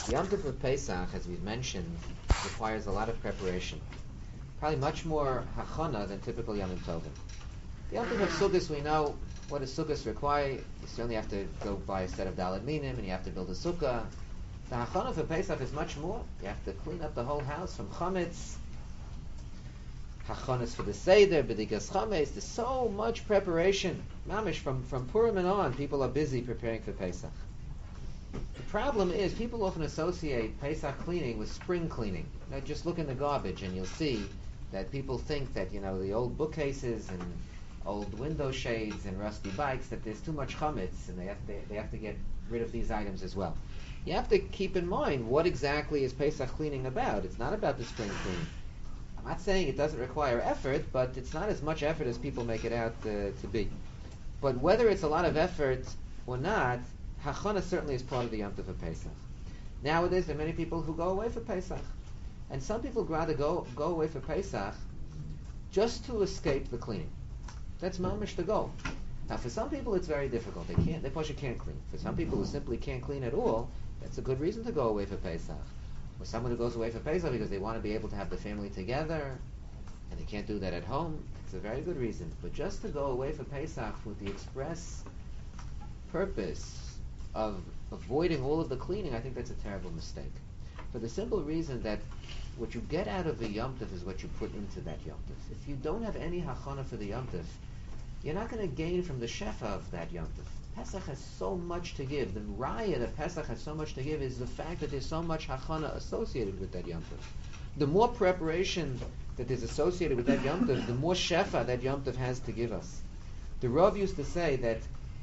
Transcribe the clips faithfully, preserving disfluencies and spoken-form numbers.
The Yom Tov of Pesach, as we've mentioned, requires a lot of preparation. Probably much more hachana than typical Yom Tovim. The Yom Tov of Sukkot, we know what a Sukkot require. You certainly have to go buy a set of Daled Minim, and you have to build a sukkah. The hachana for Pesach is much more. You have to clean up the whole house from chametz. Hachanas for the Seder, B'dikas Chametz. There's so much preparation. Mamish, from, from Purim and on, people are busy preparing for Pesach. The problem is people often associate Pesach cleaning with spring cleaning. Now, just look in the garbage and you'll see that people think that, you know, the old bookcases and old window shades and rusty bikes, that there's too much chametz and they have to, they have to get rid of these items as well. You have to keep in mind what exactly is Pesach cleaning about. It's not about the spring cleaning. I'm not saying it doesn't require effort, but it's not as much effort as people make it out uh, to be. But whether it's a lot of effort or not, Hachana certainly is part of the Yom Tov of Pesach. Nowadays, there are many people who go away for Pesach. And some people would rather go, go away for Pesach just to escape the cleaning. That's mamish the goal. Now, for some people, it's very difficult. They can't, they push can't clean. For some people who simply can't clean at all, that's a good reason to go away for Pesach. Or someone who goes away for Pesach because they want to be able to have the family together, and they can't do that at home, it's a very good reason. But just to go away for Pesach with the express purpose of avoiding all of the cleaning, I think that's a terrible mistake. For the simple reason that what you get out of the Yom Tov is what you put into that Yom Tov. If you don't have any hachana for the Yom Tov, you're not going to gain from the shefa of that Yom Tov. Pesach has so much to give. The raya that Pesach has so much to give is the fact that there's so much hachana associated with that Yom Tov. The more preparation that is associated with that Yom Tov, the more shefa that Yom Tov has to give us. The Rav used to say that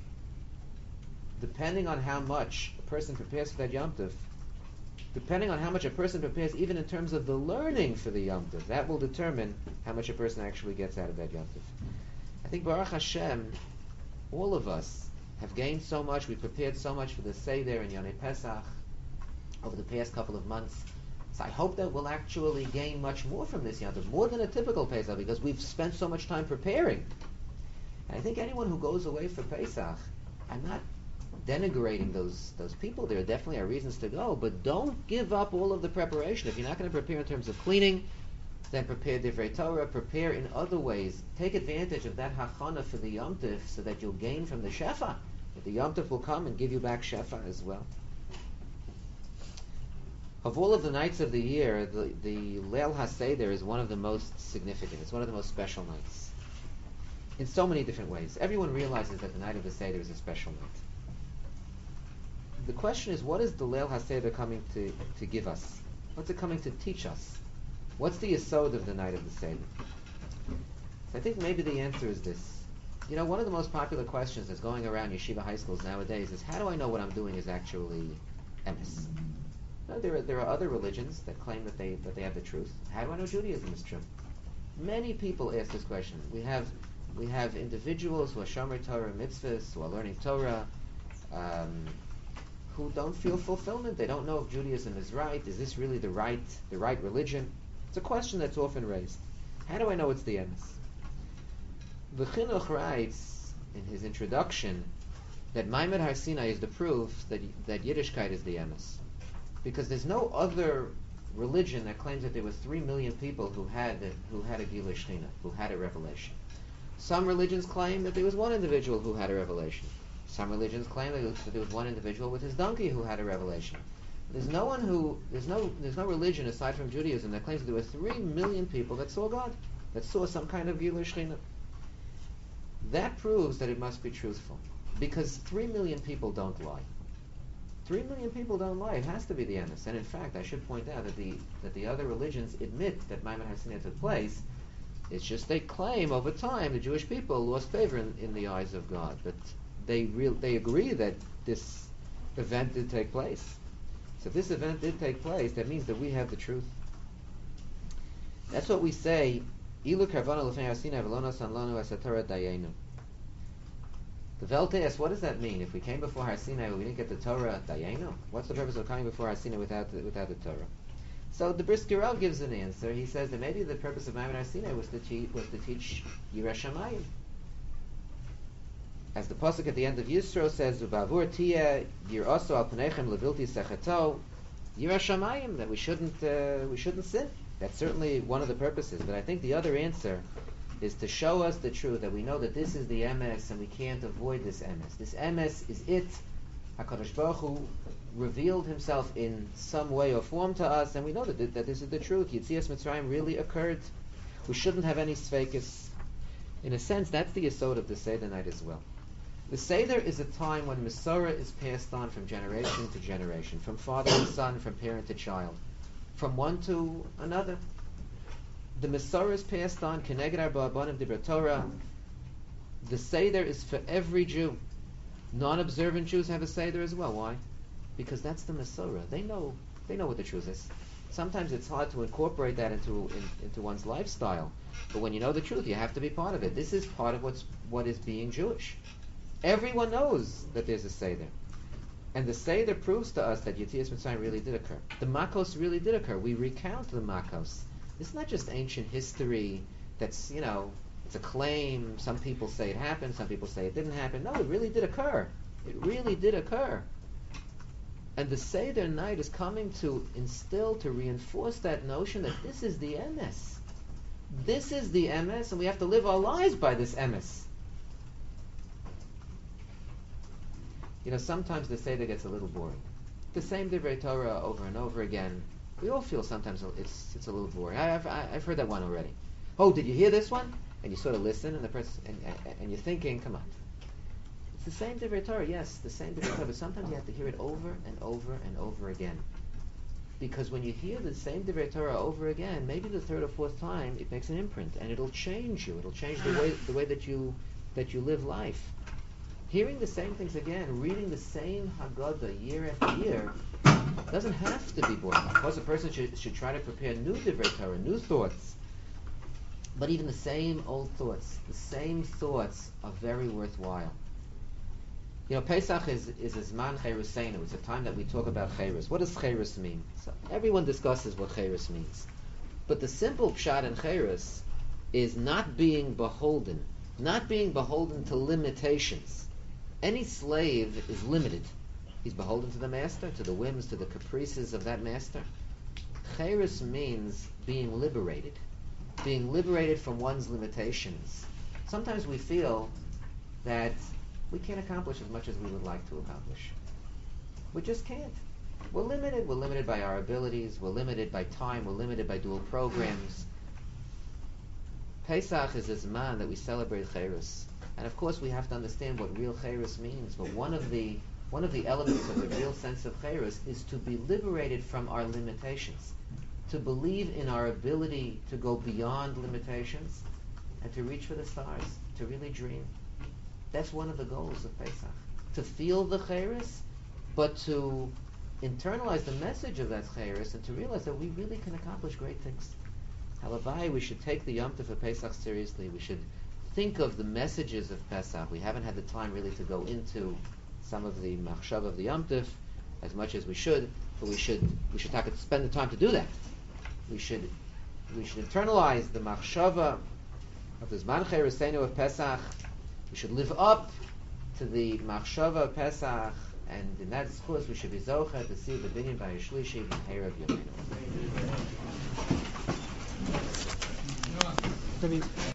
depending on how much a person prepares for that Yom Tov, depending on how much a person prepares even in terms of the learning for the Yom Tov, that will determine how much a person actually gets out of that Yom Tov. I think Baruch Hashem, all of us have gained so much. We've prepared so much for the Seder and Yonei Pesach over the past couple of months. So I hope that we'll actually gain much more from this Yom Tov, more than a typical Pesach, because we've spent so much time preparing. And I think anyone who goes away for Pesach, I'm not denigrating those those people. There definitely are reasons to go, but don't give up all of the preparation. If you're not going to prepare in terms of cleaning, then prepare Divrei Torah, prepare in other ways. Take advantage of that hachana for the Yom Tov so that you'll gain from the shefa. That the Yom Tov will come and give you back shefa as well. Of all of the nights of the year, the, the Leil HaSeder is one of the most significant. It's one of the most special nights. In so many different ways. Everyone realizes that the night of the Seder is a special night. The question is, what is the Leil HaSeder coming to, to give us? What's it coming to teach us? What's the yesod of the night of the Seder? So I think maybe the answer is this. You know, one of the most popular questions that's going around yeshiva high schools nowadays is, how do I know what I'm doing is actually emes? No, there are, there are other religions that claim that they that they have the truth. How do I know Judaism is true? Many people ask this question. We have we have individuals who are shomer Torah mitzvahs, who are learning Torah, um, who don't feel fulfillment. They don't know if Judaism is right. Is this really the right the right religion? It's a question that's often raised. How do I know it's the emes? The Chinuch writes in his introduction that Maimon Har Sinai is the proof that that Yiddishkeit is the emes, because there's no other religion that claims that there were three million people who had who had a Gilui Shechina, who had a revelation. Some religions claim that there was one individual who had a revelation. Some religions claim that there was one individual with his donkey who had a revelation. There's no one who there's no there's no religion aside from Judaism that claims that there were three million people that saw God, that saw some kind of Gilui Shechina. That proves that it must be truthful, because three million people don't lie. Three million people don't lie. It has to be the emes. And in fact, I should point out that the that the other religions admit that Maimon Har Sinai took place. It's just they claim over time the Jewish people lost favor in, in the eyes of God, but they real they agree that this event did take place. So if this event did take place, that means that we have the truth. That's what we say. Ilu karvana l'fnei Har Sinai v'lo nasan lanu es haTorah dayenu. The Velte asks, what does that mean? If we came before Har Sinai, we didn't get the Torah dayenu? What's the purpose of coming before Har Sinai without the, without the Torah? So the Brisker Rav gives an answer. He says that maybe the purpose of Maimon Har Sinai was to teach was to teach Yiras Shamayim. As the pasuk at the end of Yisro says, "V'bavur tiyeh yiraso al pneichem levilti sechato." Yira Shamayim, that we shouldn't uh, we shouldn't sin. That's certainly one of the purposes. But I think the other answer is to show us the truth, that we know that this is the emes and we can't avoid this emes. This emes is it. HaKadosh Baruch Hu revealed himself in some way or form to us, and we know that, that this is the truth. Yetzias Mitzrayim really occurred. We shouldn't have any sfeikis. In a sense, that's the yesod of the Seder night as well. The Seder is a time when Masorah is passed on from generation to generation, from father to son, from parent to child, from one to another. The Masorah is passed on, Keneged Arba Abanim Dibra Torah. The Seder is for every Jew. Non-observant Jews have a Seder as well. Why? Because that's the Masorah. They know, they know what the truth is. Sometimes it's hard to incorporate that into in, into one's lifestyle, but when you know the truth, you have to be part of it. This is part of what's what is being Jewish. Everyone knows that there's a Seder. And the Seder proves to us that Yetzias Mitzrayim really did occur. The Makos really did occur. We recount the Makos. It's not just ancient history that's, you know, it's a claim. Some people say it happened, some people say it didn't happen. No, it really did occur. It really did occur. And the Seder night is coming to instill, to reinforce that notion that this is the emes. This is the emes, and we have to live our lives by this emes. You know, sometimes the Seder gets a little boring. The same Divrei Torah over and over again. We all feel sometimes it's it's a little boring. I, I've I've heard that one already. Oh, did you hear this one? And you sort of listen, and the person and, and, and you're thinking, come on. It's the same Divrei Torah, yes, the same Divrei Torah, but sometimes you have to hear it over and over and over again. Because when you hear the same Divrei Torah over again, maybe the third or fourth time, it makes an imprint, and it'll change you. It'll change the way the way that you that you live life. Hearing the same things again, reading the same Haggadah year after year, doesn't have to be boring. Of course, a person should, should try to prepare new Divrei Torah, new thoughts. But even the same old thoughts, the same thoughts are very worthwhile. You know, Pesach is is a Zman Cheruseinu. It's a time that we talk about Cherus. What does Cherus mean? So everyone discusses what Cherus means. But the simple pshat in Cherus is not being beholden, not being beholden to limitations. Any slave is limited. He's beholden to the master, to the whims, to the caprices of that master. Cherus means being liberated. Being liberated from one's limitations. Sometimes we feel that we can't accomplish as much as we would like to accomplish. We just can't. We're limited. We're limited by our abilities. We're limited by time. We're limited by dual programs. Pesach is a Zman that we celebrate Cherus. And of course we have to understand what real Cherus means. But one of the one of the elements of the real sense of Cherus is to be liberated from our limitations. To believe in our ability to go beyond limitations and to reach for the stars. To really dream. That's one of the goals of Pesach. To feel the Cherus, but to internalize the message of that Cherus and to realize that we really can accomplish great things. Halavai, we should take the Yom Tov of Pesach seriously. We should think of the messages of Pesach. We haven't had the time really to go into some of the machshav of the Yom Tov as much as we should, but we should we should take, spend the time to do that. We should we should internalize the machshava of the Zman Cheruseinu of Pesach. We should live up to the machshava of Pesach, and in that course we should be zocha to see the binyan by Shlishi B'Hei Rav Yomeinu.